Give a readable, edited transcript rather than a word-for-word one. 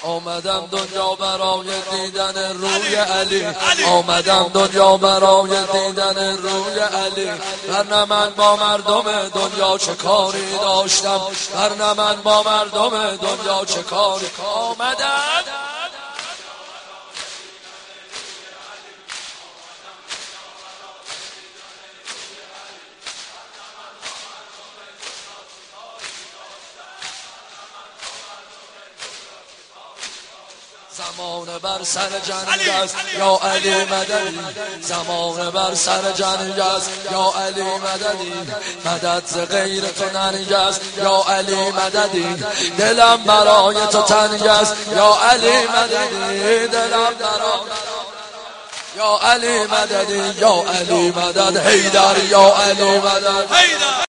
آمدم دنیا برای دیدن روی علی، آمدم دنیا برای دیدن روی علی. ورنه من با مردم دنیا چه کاری داشتم، ورنه من با مردم دنیا چه کاری. آمدم زمان بر سر جنگ است یا علی مددی، زمان بر سر جنگ است یا علی مددی. مدد ز غیر تو ننگ است یا علی مددی، دلم برای تو تنگ است یا علی مددی، دلم برای یا علی مددی، یا علی مدد حیدر، یا علی مدد حیدر.